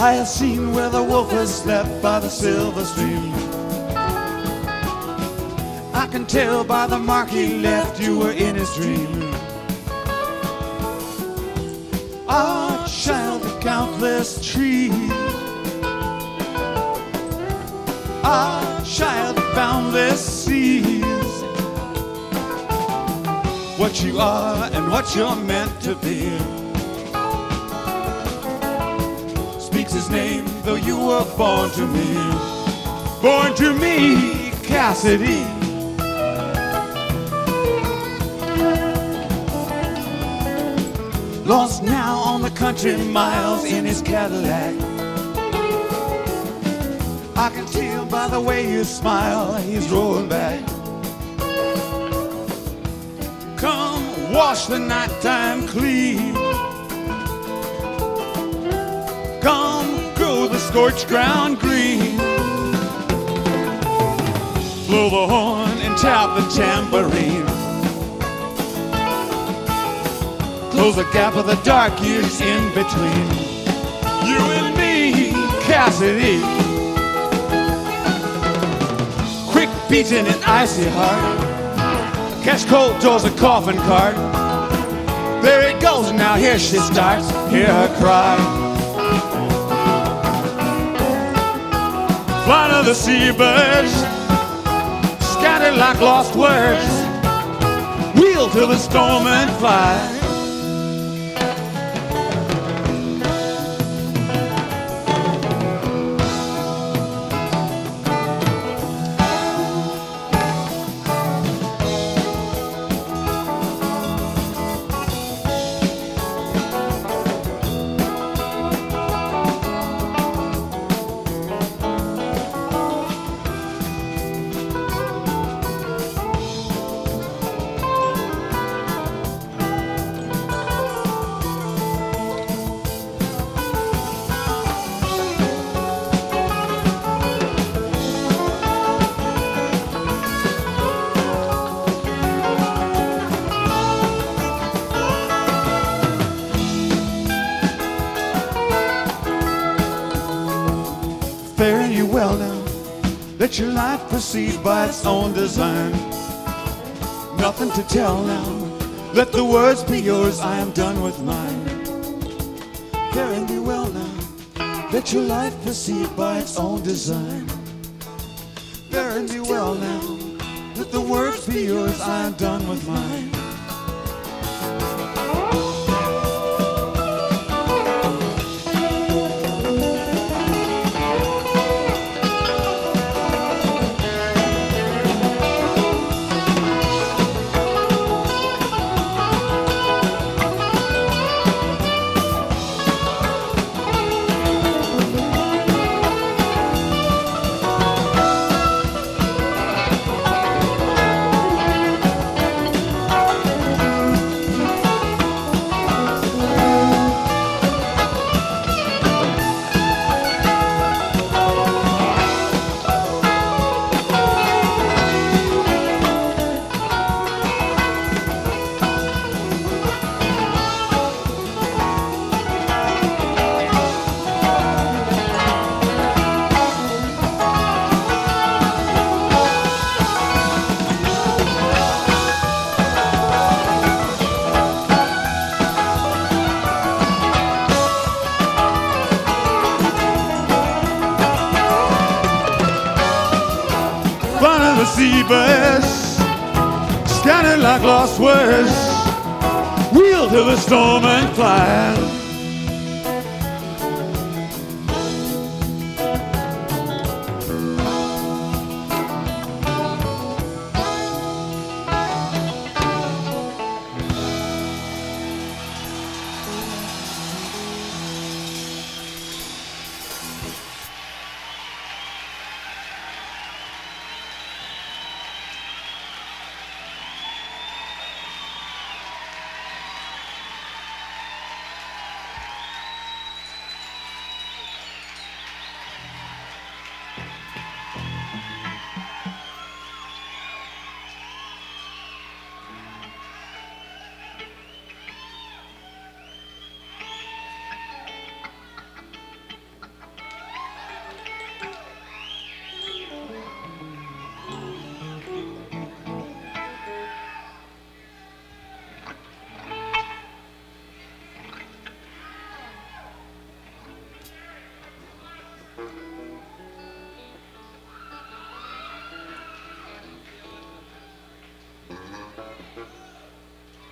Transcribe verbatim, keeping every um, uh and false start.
I have seen where the wolf has slept by the silver stream. I can tell by the mark he left you were in his dream. Ah, child of countless trees. Ah, child of boundless seas. What you are and what you're meant to be speaks his name, though you were born to me. Born to me, Cassidy. Lost now on the country miles in his Cadillac. I can tell by the way you smile, he's rolling back. Come wash the nighttime clean. Come grow the scorched ground green. Blow the horn and tap the tambourine. Close the gap of the dark years in between you and me, Cassidy. Quick beating an icy heart. Catch cold doors a coffin cart. There it goes now, here she starts. Hear her cry. Fly to the seabirds, scattered like lost words. Wheel till the storm and fly. Fare you well now, let your life proceed by its own design. Nothing to tell now, let the words be yours, I am done with mine. Fare you well now, let your life proceed by its own design. Fare you well now, let the words be yours, I am done with mine. The seabirds, scattered like lost words, wheel till the storm and fly.